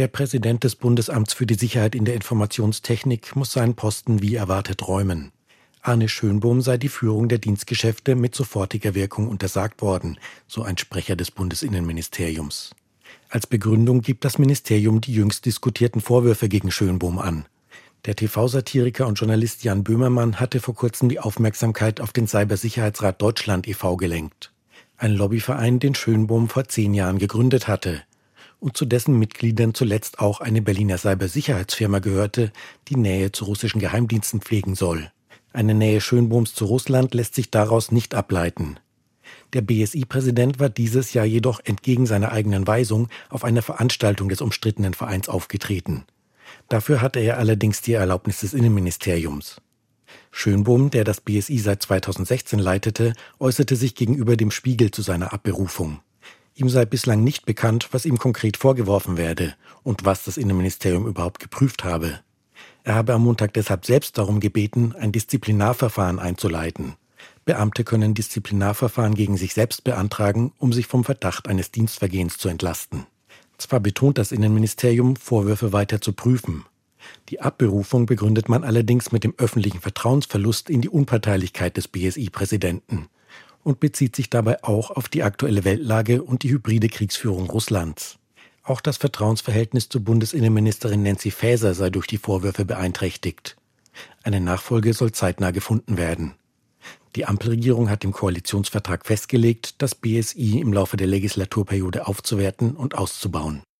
Der Präsident des Bundesamts für die Sicherheit in der Informationstechnik muss seinen Posten wie erwartet räumen. Arne Schönbohm sei die Führung der Dienstgeschäfte mit sofortiger Wirkung untersagt worden, so ein Sprecher des Bundesinnenministeriums. Als Begründung gibt das Ministerium die jüngst diskutierten Vorwürfe gegen Schönbohm an. Der TV-Satiriker und Journalist Jan Böhmermann hatte vor kurzem die Aufmerksamkeit auf den Cybersicherheitsrat Deutschland e.V. gelenkt. Ein Lobbyverein, den Schönbohm vor 10 Jahren gegründet hatte und zu dessen Mitgliedern zuletzt auch eine Berliner Cybersicherheitsfirma gehörte, die Nähe zu russischen Geheimdiensten pflegen soll. Eine Nähe Schönbohms zu Russland lässt sich daraus nicht ableiten. Der BSI-Präsident war dieses Jahr jedoch entgegen seiner eigenen Weisung auf einer Veranstaltung des umstrittenen Vereins aufgetreten. Dafür hatte er allerdings die Erlaubnis des Innenministeriums. Schönbohm, der das BSI seit 2016 leitete, äußerte sich gegenüber dem Spiegel zu seiner Abberufung. Ihm sei bislang nicht bekannt, was ihm konkret vorgeworfen werde und was das Innenministerium überhaupt geprüft habe. Er habe am Montag deshalb selbst darum gebeten, ein Disziplinarverfahren einzuleiten. Beamte können Disziplinarverfahren gegen sich selbst beantragen, um sich vom Verdacht eines Dienstvergehens zu entlasten. Zwar betont das Innenministerium, Vorwürfe weiter zu prüfen. Die Abberufung begründet man allerdings mit dem öffentlichen Vertrauensverlust in die Unparteilichkeit des BSI-Präsidenten und bezieht sich dabei auch auf die aktuelle Weltlage und die hybride Kriegsführung Russlands. Auch das Vertrauensverhältnis zur Bundesinnenministerin Nancy Faeser sei durch die Vorwürfe beeinträchtigt. Eine Nachfolge soll zeitnah gefunden werden. Die Ampelregierung hat im Koalitionsvertrag festgelegt, das BSI im Laufe der Legislaturperiode aufzuwerten und auszubauen.